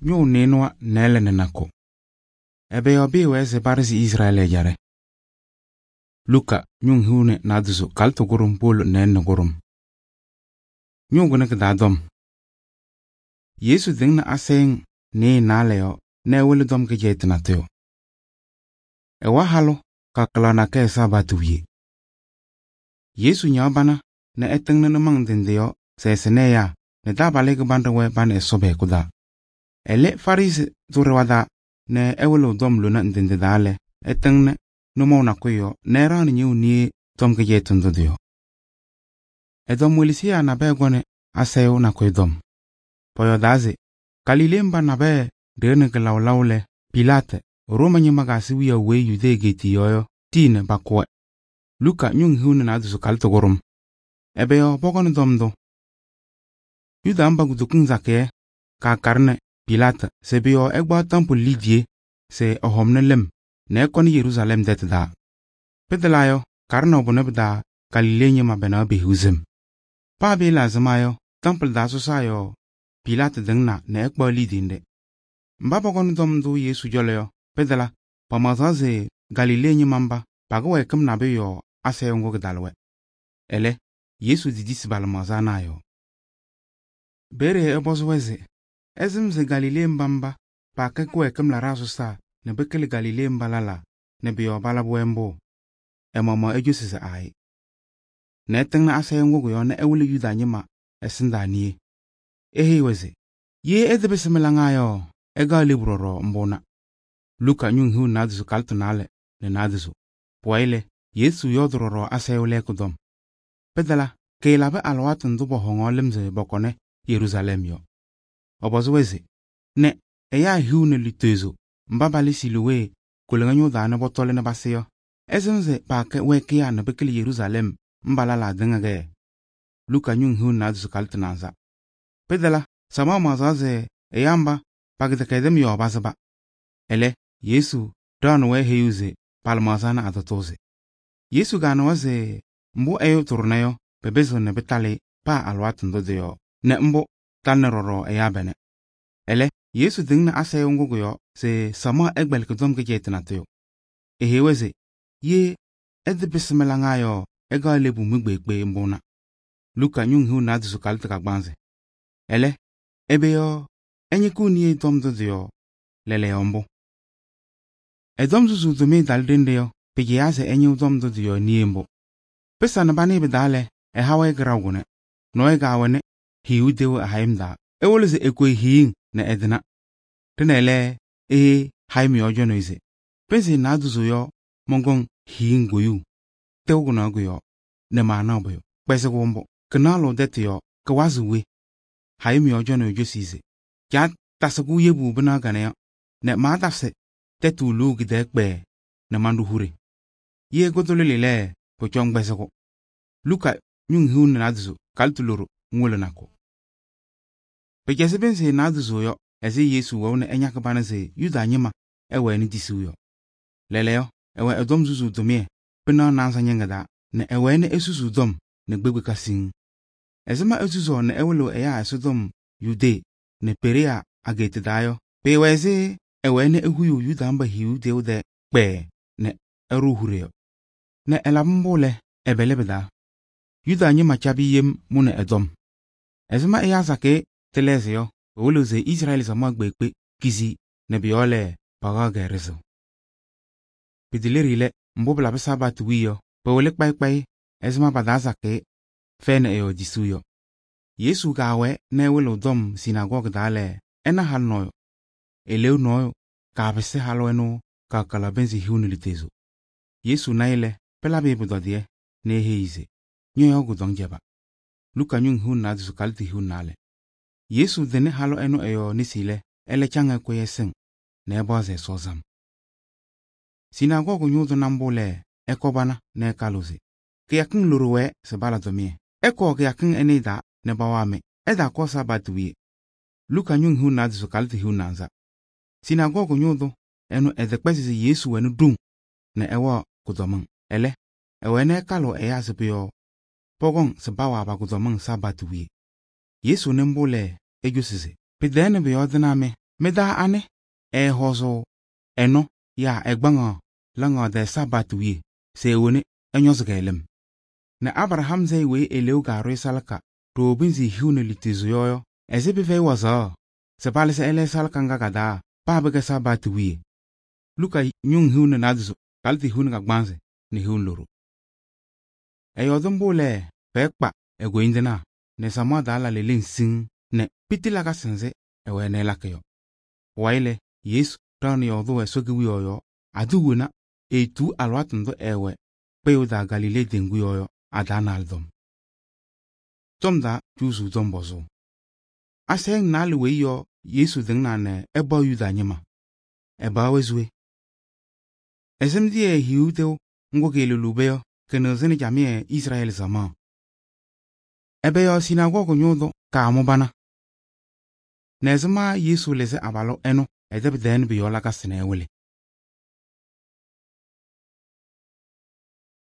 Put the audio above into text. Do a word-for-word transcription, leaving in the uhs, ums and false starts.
nyu nenwa nele nenako. Ebe obi weze barisi Israel jare. Luka nyu hune nadusu kalto gurum polo nenne gurum. Nyu gune kedadom. Yesu dingna aseng ne naleo ne wele dom ke jetna teo. Ewa halo kaklana ke sabatu ye. Yesu nyabana ne etengna ne mang dindeo se seneya ne dabale ke bandawe ban esobe kuda. Ele farise durewada ne ewelo dom luna ndinde dale etengna no mona kuyo ne ran nyu ni dom ke jetundo dio. Edom welisia na begone aseo na kuidom. Poyo daze Kalilemba na be dene ke laulawle Pilate Roma nyimagasi wiya we yude geti yoyo tine bakwe. Luka nyung hune na dusu kalto gorum. Ebe yo bogon domdo. Yuda amba gudukun zake ka karne Pilate sebe yo egba temple lidye se ohomne lem ne koni Jerusalem det da. Pedelayo karne obonebda Galilenye mabena behuzem. Pa be lazamayo temple da sosayo Pilate dengna ne ekba lidinde. Mba bogon domdo Yesu joleyo pedela pamazaze Galilenye mamba pagwe kem na be yo aseyongo gdalwe. Ele Yesu didisi balmazana yo. Bere ebozweze ezimze Galile mbamba pa kekwe kem la raso sa ne bekele Galile mbalala ne biyo balabwembo emama ejusise ai. Ne tengna aseyongo yo ne ewule Yuda nyima esindanie. Ehe weze ye edebesemelanga yo ega libroro mbona. Luka nyung hu nadusu kaltu nale ne nadusu. Poile Yesu yodroro aseyole kudom. Pedala keilabe alwatu ndubo hongo lemze bokone Jerusalem yo. Obozweze ne eya hu ne litezo mbabali siluwe kulenganyo dana botole ne baseyo. Ezemze pa ke weke ya ne bekele Jerusalem mbalala dengage. Luka nyung hu nadusu kaltu nanza. Pedala sama mazaze eyamba pagide kedem yo basaba. Ele Yesu don we heyuze palmazana adatoze. Yesu gana waze mbu eyo turnayo bebezo ne betale pa alwatu ndodeyo ne mbu talne roro eyabene. Ele Yesu dingna asayo nguguyo se sama egbel kudom ke jetna teo. Ehe weze ye ede bismilanga yo ega lebu mgbegbe mbona. Luka nyung hu nadusu kaltu kagbanze. Ele ebe yo enye kuni dom dodeyo lele yombo. Edom zuzu dume daldende yo pege yaze enye dom dodeyo niembo. Pesa na bani bedale e hawa egrawgune. No e gawene hiu dewo ahaimda. E woleze ekwe hiing na edna. Tenele e haimi ojo noize. Pese na duzu yo mongong hiing goyu. Teuguna goyo ne mana boyo. Pese gombo kanalo dete yo kawazuwe. Haimi ojo no jo size. Kya tasagu yebu bana gane yo. Ne ma tafse tetu lu gidekbe ne mandu hure. Ye godolele le pochong besako. Luka nyung hu naduzu kaltuluru ngule nako. Pekese bense naduzu yo eze Yesu wo ne enyaka bana se Yuda nyima ewe ni disu yo. Leleo ewe edom zuzu domie pena nansa nyengada ne ewe ne esusu dom ne gbegbe kasing. Ezema esusu ne ewelo eya esodom Yude ne perea agete dayo. Pe weze ewe ne ehuyu Yuda mba hiu deude kpe ne eru hure yo. Ne elambole ebelebeda. Yuda nyima chabi yem mune edom. Ezema eya zake teleze yo. Oloze Israel zama gbegbe kizi ne biole pagaga rezo. Pidileri le mbobla besabatu wiyo. Pewole kpai kpai ezema badaza ke fene eyo disuyo. Yesu gawe ne welo dom sinagogue dale ena hal noyo. Eleu noyo ka bese halo eno ka kalabenzi hiunu litezo. Yesu naile pela bebu dodie ne heize. Nyoyo gudong jeba. Luka nyung hun na dusu kalti hun nale. Yesu dene halo eno eyo nisile ele changa kweye sing ne boze sozam. Sinagogu nyudo nambole eko bana ne kaluzi. Kiyakin luruwe se bala domie. Eko kiyakin enida ne bawame eda kosa batuye. Luka nyung hun na dusu kalti hun nanza. Sinagogu nyudo eno edekwezi Yesu wenu dung ne ewa kudomang. Ele ewe ne kalo eya sepiyo pogong se bawa ba kudomang sabatuye. Yesu nembole ejusise. Pidene biyo diname Meda ane e hozo eno ya egbanga langa de sabat wi se woni enyos gelem. Na Abraham zai we eleu garu salka to binzi hiune litizu yoyo ezibi ve waza se palese ele salka nga gada pa bega sabat wi. Luka nyung hiune nadzu kalti hiune ga gbanze ni hiun loro. E yodumbo le pekpa e goindena ne samada la lelin sing ne pitila ka senze e we ne lakyo. Waile Yesu tani yodo e sogi yoyo aduwuna e tu alwatndo ewe peuda Galile dengu yoyo adana aldom. Tomda juzu dombozo. Aseng nali we yo Yesu dingna ne eba yuda nyima. Eba wezwe. Esemdi e hiuteo ngogele lubeo kenozeni jamie Israel zama. Ebe yo sinagogo nyodo ka amobana. Nezma Yesu leze abalo eno edeb den biyola ka sine wele.